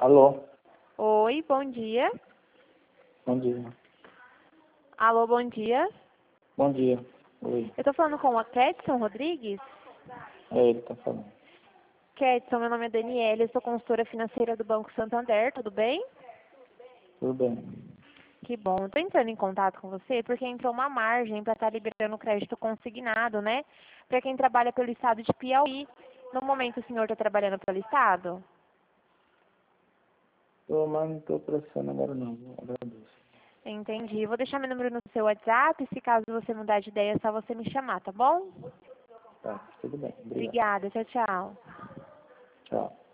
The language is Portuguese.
Alô, Oi, bom dia. bom dia. Alô, bom dia. Bom dia. Oi, Eu tô falando com a Ketson Rodrigues. é ele que tá falando. Ketson, meu nome é Daniela, eu sou consultora financeira do Banco Santander, tudo bem? Tudo bem? Que bom. Eu tô entrando em contato com você porque entrou uma margem para estar liberando crédito consignado, né? Para quem trabalha pelo estado de Piauí. No momento o senhor está trabalhando pelo estado? Tô, mas não tô precisando agora não, eu agradeço. Entendi. Vou deixar meu número no seu WhatsApp, se caso você mudar de ideia é só você me chamar, tá bom? Tá, tudo bem. Obrigado. Obrigada, tchau, tchau. Tchau.